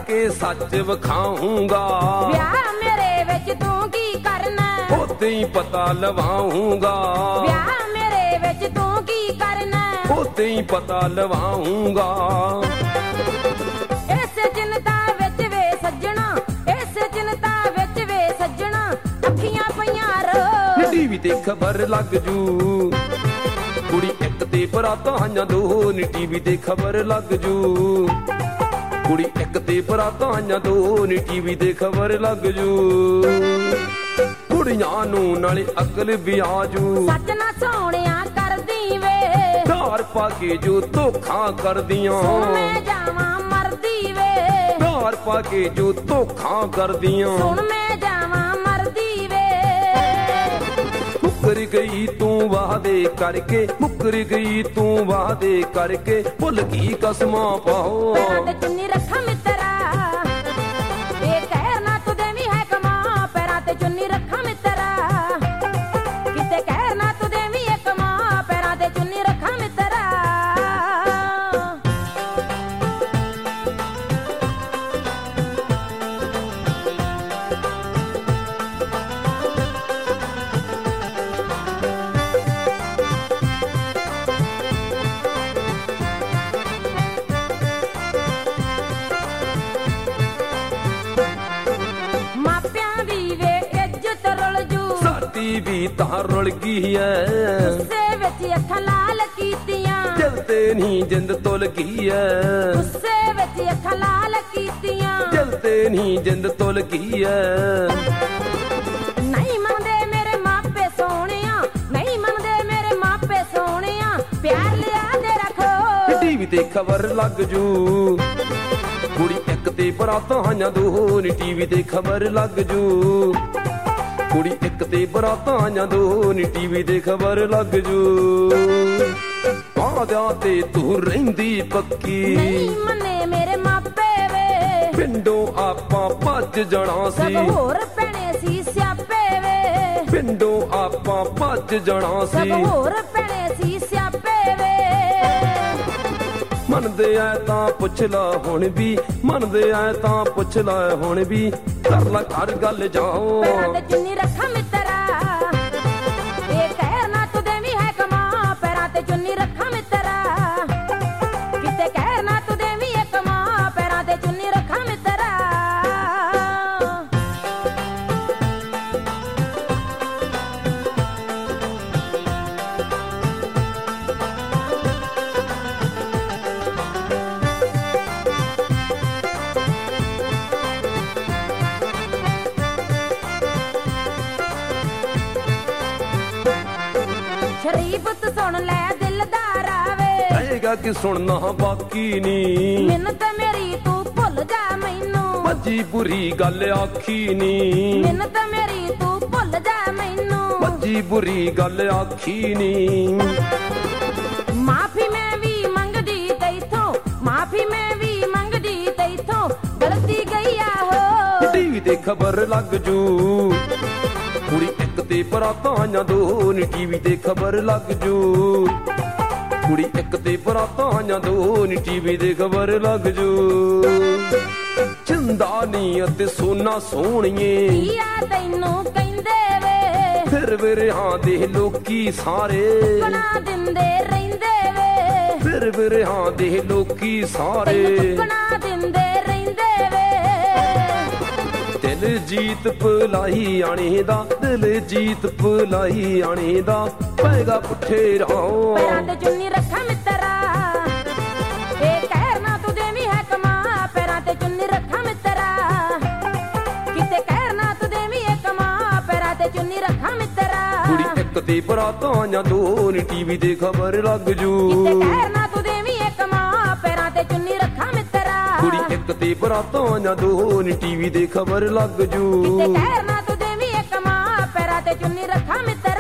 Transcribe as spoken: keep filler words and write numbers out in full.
ਕੇ ਸੱਚ ਵਿਖਾਊਂਗਾ। ਵਿਆਹ ਮੇਰੇ ਵਿੱਚ ਤੂੰ ਕੀ ਕਰਨਾ, ਉਤੇ ਹੀ ਪਤਾ ਲਵਾਊਂਗਾ। ਵਿਆਹ ਮੇਰੇ ਵਿੱਚ ਤੂੰ ਕੀ ਕਰਨਾ, ਉਤੇ ਹੀ ਪਤਾ ਲਵਾਊਂਗਾ। ਇਸੇ ਚਿੰਤਾ ਵਿੱਚ ਵੇ ਸੱਜਣਾ, ਇਸੇ ਚਿੰਤਾ ਵਿੱਚ ਵੇ ਸੱਜਣਾ, ਅੱਖੀਆਂ ਪਈਆਂ ਰੋ। ਟੀਵੀ ਤੇ ਖਬਰ ਲੱਗ ਜੂ, ਕੁੜੀ ਇੱਕ ਤੇ ਬਰਾਤਾਂ ਆਈਆਂ ਦੋ ਨੀ। ਟੀਵੀ ਤੇ ਖਬਰ ਲੱਗ ਜੂ, ਕੁੜੀ ਇੱਕ ਤੇ ਬਰਾਤਾਂ ਆਈਆਂ ਦੋ ਨੀ। ਟੀਵੀ ਤੇ ਖਬਰ ਲੱਗ ਜੂ, ਕੁੜੀਆਂ ਨੂੰ ਨਾਲੇ ਅਕਲ ਵੀ ਆਜੂ। ਸੱਚ ਨਾ ਸੋਹਣਿਆ ਕਰਦੀ ਵੇ, ਧਾਰ ਪਾ ਕੇ ਜੋ ਧੋਖਾ ਕਰਦੀਆਂ। ਸੁਣ ਮੈਂ ਜਾਵਾਂ ਮਰਦੀ ਵੇ, ਧਾਰ ਪਾ ਕੇ ਜੋ ਧੋਖਾ ਕਰਦੀਆਂ। ਸੁਣ ਮੈਂ ਜਾਵਾਂ ਮਰਦੀ ਵੇ। ਮੁੱਕਰ ਗਈ ਤੂੰ ਵਾਅਦੇ ਕਰਕੇ, ਮੁੱਕਰ ਗਈ ਤੂੰ ਵਾਅਦੇ ਕਰਕੇ, ਭੁੱਲ ਗਈ ਕਸਮਾਂ ਪਾਓ। ਪੈਰਾਂ ਤੇ ਚੁੰਨੀ ਰੱਖਾਂ ਮਿੱਤਰਾ, ਇਹ ਕਹਿਰ ਨਾ ਤੂੰ ਦੇਵੀਂ ਹੈ ਕਮਾਂ। ਪੈਰਾਂ ਤੇ ਚੁੰਨੀ ਰੱਖਾਂ ਮਿੱਤਰਾ, ਕਿਤੇ ਕਹਿਰ ਨਾ ਤੂੰ ਦੇਵੀਂ ਹੈ ਕਮਾਂ। ਪੈਰਾਂ ਤੇ ਚੁੰਨੀ ਰੱਖਾਂ ਮਿੱਤਰਾ। ਮਾਪਿਆਂ ਦੀ ਵੇ ਇੱਜ਼ਤ ਰੁਲ ਜੂ, ਸਾਡੀ ਵੀ ਤਾਂ ਰੁਲ ਗਈ ਐ। ਗੁੱਸੇ ਵਿੱਚ ਅੱਖਾਂ ਲਾਲ ਕੀਤੀਆਂ, ਦਿਲ ਤੇ ਨਹੀਂ ਜਿੰਦ ਤੁਲ ਗਈ ਐ। ਗੁੱਸੇ ਵਿੱਚ ਅੱਖਾਂ ਲਾਲ ਕੀਤੀਆਂ, ਦਿਲ ਤੇ ਨਹੀਂ ਜਿੰਦ ਤੁਲ ਗਈ ਐ। ਨਹੀਂ ਮੰਨਦੇ ਮੇਰੇ ਮਾਪੇ ਸੋਹਣਿਆ, ਨਹੀਂ ਮੰਨਦੇ ਮੇਰੇ ਮਾਪੇ ਸੋਹਣਿਆ, ਪਿਆਰ ਲਿਆ ਦੇ ਰੱਖੋ। ਟੀਵੀ ਤੇ ਖਬਰ ਲੱਗ ਜੂ, ਕੁੜੀ ਇੱਕ ਤੇ ਬਰਾਤਾਂ ਆਈਆਂ ਦੋ ਨੀ। ਟੀਵੀ ਤੇ ਖਬਰ ਲੱਗ ਜੂ, ਕੁੜੀ ਇੱਕ ਤੇ ਬਰਾਤਾਂ ਆਈਆਂ ਦੋ ਨੀ। ਟੀਵੀ ਤੇ ਖਬਰ ਲੱਗ ਜੂ, ਵਾਅਦਿਆਂ ਤੇ ਤੂੰ ਰਹਿੰਦੀ ਪੱਕੀ। ਨਹੀਂ ਮੰਨੇ ਮੇਰੇ ਮਾਪੇ ਵੇ, ਪਿੰਡੋਂ ਆਪਾਂ ਭੱਜ ਜਾਣਾ ਸੀ। ਸਭ ਹੋਰ ਪੈਣੇ ਸੀ ਸਿਆਪੇ ਵੇ, ਪਿੰਡੋਂ ਆਪਾਂ ਭੱਜ ਜਾਣਾ ਸਭ ਸੀ। ਹੋਰ ਪੈਣੇ ਸੀ ਸਿਆਪੇ ਵੇ। ਮੰਨਦੇ ਐ ਤਾਂ ਪੁੱਛ ਲਾ ਹੁਣ ਵੀ, ਮੰਨਦੇ ਐ ਤਾਂ ਪੁੱਛ ਲਾ ਹੁਣ ਵੀ, ਕਰ ਲਾ ਘਰ ਗੱਲ ਜਾਓ। ਪੈਰਾਂ ਤੇ ਚੁੰਨੀ ਰੱਖਾਂ ਮਿੱਤਰਾ, ਇਹ ਕਹਿਰ ਨਾ ਤੂੰ ਦੇਵੀਂ ਹੈ ਕਮਾਂ। ਪੈਰਾਂ ਤੇ ਚੁੰਨੀ ਰੱਖਾਂ ਮਿੱਤਰਾ, ਕਿਤੇ ਕਹਿਰ ਨਾ ਤੂੰ ਦੇਵੀਂ ਹੈ ਕਮਾਂ। ਪੈਰਾਂ ਤੇ ਚੁੰਨੀ ਰੱਖਾਂ ਮਿੱਤਰਾ। ਸ਼ਰੀਫਤ ਸੁਣ ਲੈ ਦਿਲਦਾਰਾ ਵੇ, ਕਹੇਗਾ ਕਿ ਸੁਣਨਾ ਬਾਕੀ ਨੀ। ਮਿੰਨਤ ਮੇਰੀ ਤੂੰ ਭੁੱਲ ਜਾ ਮੈਨੂੰ, ਭੱਜੀ ਬੁਰੀ ਗੱਲ ਆਖੀ ਨੀ। ਮਿੰਨਤ ਮੇਰੀ ਤੂੰ ਭੁੱਲ ਜਾ ਮੈਨੂੰ, ਭੱਜੀ ਬੁਰੀ ਗੱਲ ਆਖੀ ਨੀ। ਮਾਫੀ ਮੈਂ ਵੀ ਮੰਗਦੀ ਤੈਥੋਂ, ਮਾਫੀ ਮੈਂ ਵੀ ਮੰਗਦੀ ਤੈਥੋਂ, ਗਲਤੀ ਗਈ ਆ ਹੋ। ਟੀਵੀ ਤੇ ਖਬਰ ਲੱਗ ਜੂ, ਕੁੜੀ ਇੱਕ ਤੇ ਬਰਾਤਾਂ ਆਈਆਂ ਦੋ ਨੀ। ਟੀਵੀ ਤੇ ਖਬਰ ਲੱਗ ਜੂ, ਕੁੜੀ ਇੱਕ ਤੇ ਬਰਾਤਾਂ ਆਈਆਂ ਦੋ ਨੀ। ਟੀਵੀ ਤੇ ਖਬਰ ਲੱਗ ਜੂ, ਚੰਦਾ ਨੀ ਅਤੇ ਸੋਨਾ ਸੋਹਣੀਏ, ਧੀਆ ਤੈਨੂੰ ਕਹਿੰਦੇ ਵੇ, ਫਿਰ ਵਿਰਹਾਂ ਦੇ ਲੋਕੀ ਸਾਰੇ ਬਣਾ ਦਿੰਦੇ ਰਹਿੰਦੇ ਵੇ, ਫਿਰ ਵਿਰਹਾਂ ਦੇ ਲੋਕੀ ਸਾਰੇ ਤੈਨੂੰ ਬਣਾ ਦਿੰਦੇ ਰਹਿੰਦੇ ਵੇ। ਦਿਲ ਜੀਤ ਭੁਲਾਈ ਆਣੇ ਦਾ, ਦਿਲ ਜੀਤ ਭੁਲਾਈ ਆਣੇ ਦਾ, ਪੈਗਾ ਪੁੱਠੇ ਰਾਹ। ਪੈਰਾਂ ਤੇ ਚੁੰਨੀ ਰੱਖਾਂ ਮਿੱਤਰਾ, ਇਹ ਕਹਿਰ ਨਾ ਤੂੰ ਦੇਵੀਂ ਹੈ ਕਮਾਂ। ਪੈਰਾਂ ਤੇ ਚੁੰਨੀ ਰੱਖਾਂ ਮਿੱਤਰਾ, ਕਿਤੇ ਕਹਿਰ ਨਾ ਤੂੰ ਦੇਵੀਂ ਹੈ ਕਮਾਂ। ਪੈਰਾਂ ਤੇ ਚੁੰਨੀ ਰੱਖਾਂ ਮਿੱਤਰਾ, ਕੁੜੀ ਇੱਕ ਤੇ ਬਰਾਤਾਂ ਆਈਆਂ ਦੋ ਨੀ। ਟੀਵੀ ਤੇ ਖਬਰ ਲੱਗ ਜੂ, ਕਿਤੇ ਕਹਿਰ ਨਾ ਤੂੰ ਦੇਵੀਂ ਹੈ ਕਮਾਂ। ਪੈਰਾਂ ਤੇ ਚੁੰਨੀ ਰੱਖਾਂ ਮਿੱਤਰਾ, ਕੁੜੀ ਇੱਕ ਤੇ ਬਰਾਤਾਂ ਆਈਆਂ ਦੋ ਨੀ। ਟੀਵੀ ਤੇ ਖਬਰ ਲੱਗ ਜੂ, ਕਿਤੇ ਕਹਿਰ ਨਾ ਤੂੰ ਦੇਵੀਂ ਹੈ ਕਮਾਂ। ਪੈਰਾਂ ਤੇ ਚੁੰਨੀ ਰੱਖਾਂ ਮਿੱਤਰਾ।